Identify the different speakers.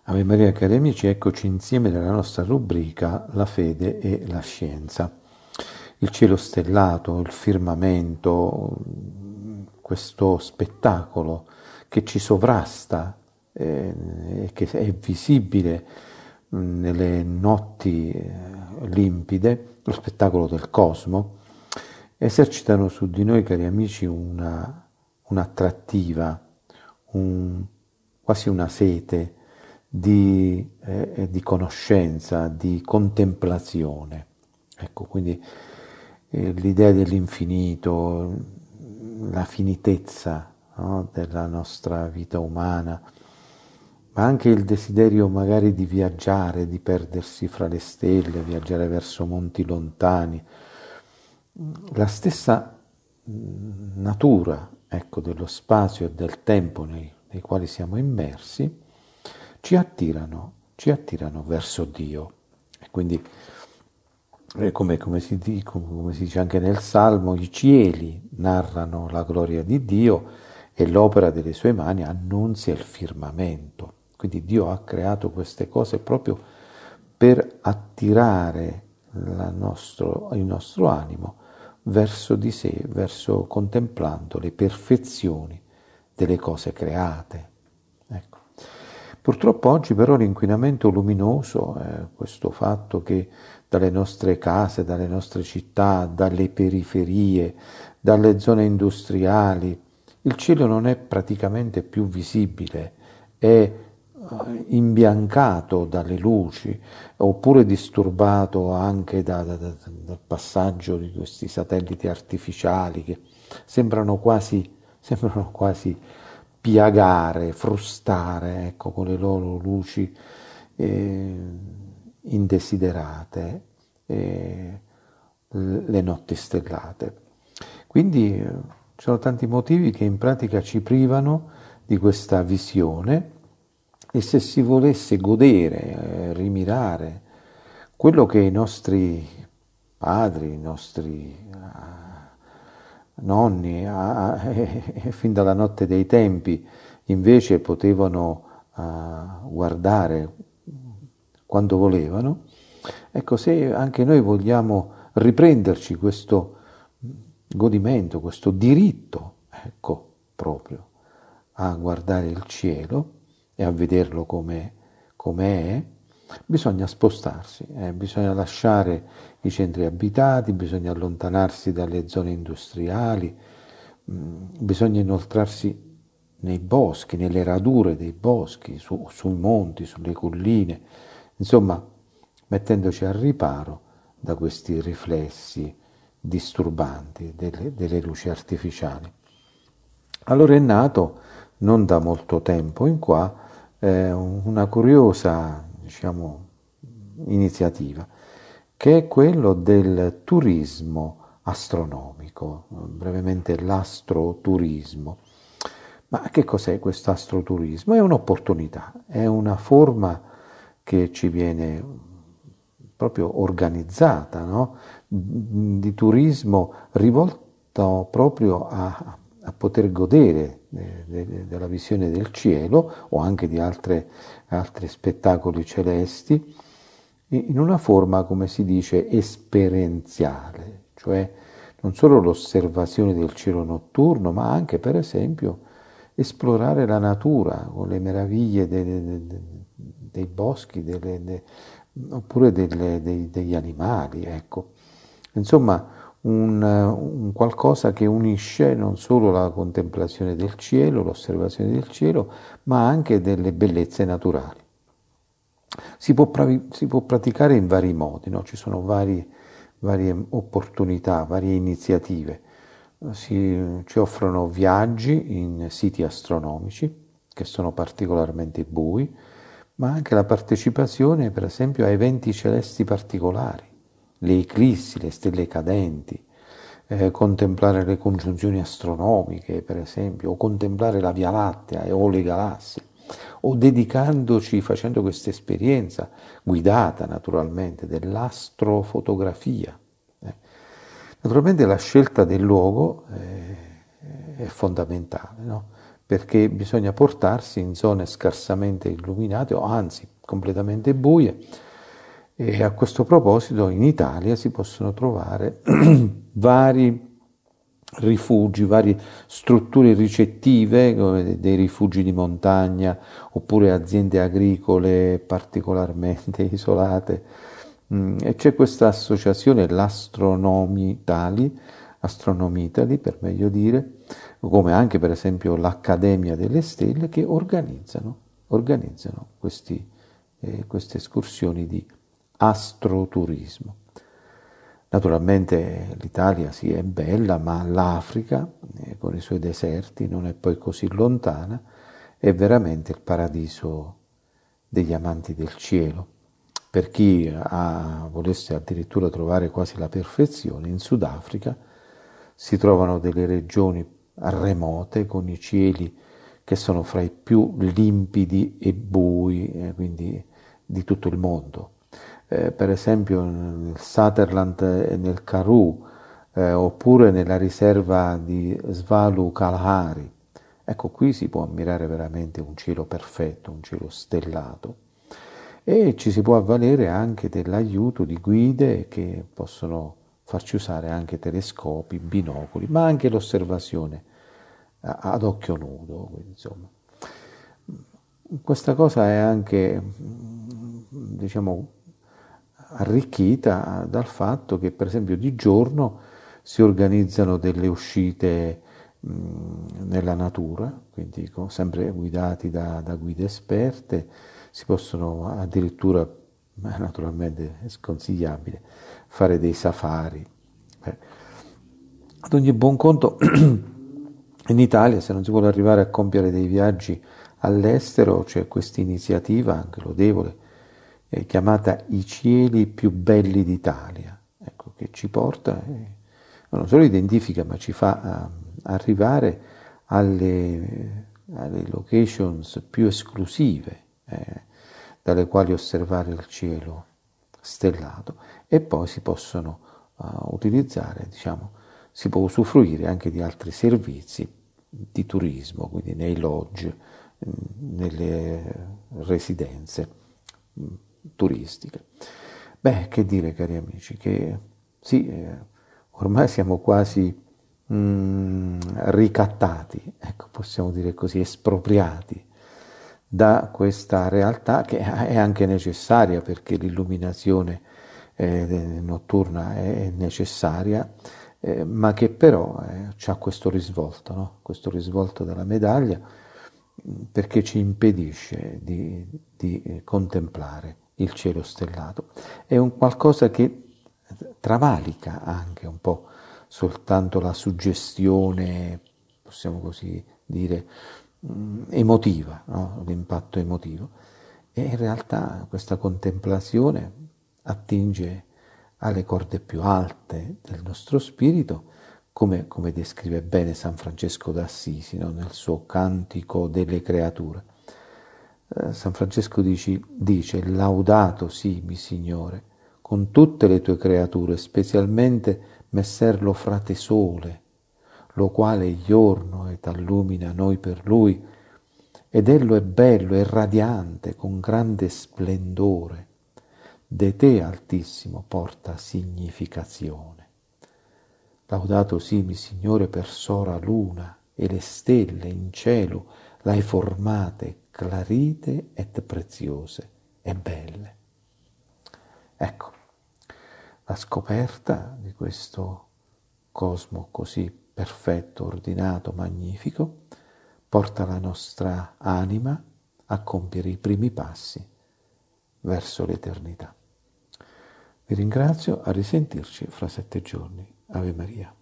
Speaker 1: Ave Maria, cari amici, eccoci insieme nella nostra rubrica La fede e la scienza. Il cielo stellato, il firmamento, questo spettacolo che ci sovrasta e che è visibile nelle notti limpide, lo spettacolo del cosmo, esercitano su di noi, cari amici, un'attrattiva, quasi una sete di conoscenza, di contemplazione. Ecco, quindi l'idea dell'infinito, la finitezza, no, della nostra vita umana, ma anche il desiderio magari di viaggiare, di perdersi fra le stelle, viaggiare verso monti lontani. La stessa natura, ecco, dello spazio e del tempo nei quali siamo immersi, ci attirano verso Dio. E quindi, come si dice anche nel Salmo, i cieli narrano la gloria di Dio e l'opera delle sue mani annunzia il firmamento. Quindi Dio ha creato queste cose proprio per attirare il nostro animo verso di sé, verso contemplando le perfezioni delle cose create. Ecco. Purtroppo oggi però l'inquinamento luminoso, questo fatto che dalle nostre case, dalle nostre città, dalle periferie, dalle zone industriali, il cielo non è praticamente più visibile, è imbiancato dalle luci, oppure disturbato anche dal passaggio di questi satelliti artificiali che sembrano quasi piagare, frustare, ecco, con le loro luci indesiderate, le notti stellate. Quindi ci sono tanti motivi che in pratica ci privano di questa visione, e se si volesse godere, rimirare quello che i nostri padri, i nostri nonni, fin dalla notte dei tempi, invece potevano guardare quando volevano, ecco, se anche noi vogliamo riprenderci questo godimento, questo diritto, ecco, proprio a guardare il cielo e a vederlo come è, bisogna spostarsi, bisogna lasciare i centri abitati, bisogna allontanarsi dalle zone industriali, bisogna inoltrarsi nei boschi, nelle radure dei boschi, sui monti, sulle colline, insomma, mettendoci al riparo da questi riflessi disturbanti delle luci artificiali. Allora è nato, non da molto tempo in qua, una curiosa, diciamo, iniziativa, che è quello del turismo astronomico, brevemente l'astroturismo. Ma che cos'è questo astroturismo? È un'opportunità, è una forma che ci viene proprio organizzata, no? Di turismo rivolto proprio a poter godere della visione del cielo o anche di altri spettacoli celesti in una forma, come si dice, esperienziale, cioè non solo l'osservazione del cielo notturno, ma anche, per esempio, esplorare la natura con le meraviglie dei boschi, oppure degli animali, ecco. Insomma, un qualcosa che unisce non solo la contemplazione del cielo, l'osservazione del cielo, ma anche delle bellezze naturali. Si può praticare in vari modi, no? Ci sono varie opportunità, varie iniziative. Ci offrono viaggi in siti astronomici, che sono particolarmente bui, ma anche la partecipazione, per esempio, a eventi celesti particolari, le eclissi, le stelle cadenti, contemplare le congiunzioni astronomiche, per esempio, o contemplare la Via Lattea o le galassie, o dedicandoci, facendo questa esperienza, guidata naturalmente, dell'astrofotografia. Naturalmente la scelta del luogo è fondamentale, no? perché bisogna portarsi in zone scarsamente illuminate o anzi completamente buie. E a questo proposito in Italia si possono trovare vari rifugi, varie strutture ricettive, come dei rifugi di montagna oppure aziende agricole particolarmente isolate. E c'è questa associazione, l'Astronomitali per meglio dire, come anche per esempio l'Accademia delle Stelle, che organizzano queste escursioni di astroturismo. Naturalmente l'Italia sì è bella, ma l'Africa, con i suoi deserti, non è poi così lontana, è veramente il paradiso degli amanti del cielo. Per chi volesse addirittura trovare quasi la perfezione, in Sudafrica si trovano delle regioni remote con i cieli che sono fra i più limpidi e bui, quindi di tutto il mondo. Per esempio nel Sutherland e nel Karoo, oppure nella riserva di Svalu Kalahari. Ecco, qui si può ammirare veramente un cielo perfetto, un cielo stellato. E ci si può avvalere anche dell'aiuto di guide che possono farci usare anche telescopi, binocoli, ma anche l'osservazione ad occhio nudo. Quindi, insomma, questa cosa è anche, diciamo, arricchita dal fatto che per esempio di giorno si organizzano delle uscite nella natura, quindi sempre guidati da guide esperte, si possono addirittura, naturalmente è sconsigliabile, fare dei safari. Ad ogni buon conto in Italia, se non si vuole arrivare a compiere dei viaggi all'estero, c'è questa iniziativa anche lodevole chiamata I cieli più belli d'Italia, ecco, che ci porta, non solo identifica, ma ci fa arrivare alle locations più esclusive dalle quali osservare il cielo stellato, e poi si possono utilizzare, diciamo, si può usufruire anche di altri servizi di turismo, quindi nei lodge, nelle residenze turistiche. Beh, che dire, cari amici, che sì, ormai siamo quasi ricattati, ecco, possiamo dire così, espropriati da questa realtà che è anche necessaria, perché l'illuminazione notturna è necessaria, ma che però ha questo risvolto, no? Questo risvolto della medaglia, perché ci impedisce di contemplare il cielo stellato. È un qualcosa che travalica anche un po' soltanto la suggestione, possiamo così dire, emotiva, no? L'impatto emotivo. E in realtà questa contemplazione attinge alle corde più alte del nostro spirito, come descrive bene San Francesco d'Assisi, no? Nel suo Cantico delle creature. San Francesco dice «Laudato sii, Signore, con tutte le tue creature, specialmente messer lo frate sole, lo quale giorno et allumina noi per lui, ed ello è bello e radiante con grande splendore, de te altissimo porta significazione. Laudato sii, Signore, per sora luna, e le stelle in cielo l'hai formate clarite et preziose e belle». Ecco, la scoperta di questo cosmo così perfetto, ordinato, magnifico, porta la nostra anima a compiere i primi passi verso l'eternità. Vi ringrazio, a risentirci fra 7 giorni. Ave Maria.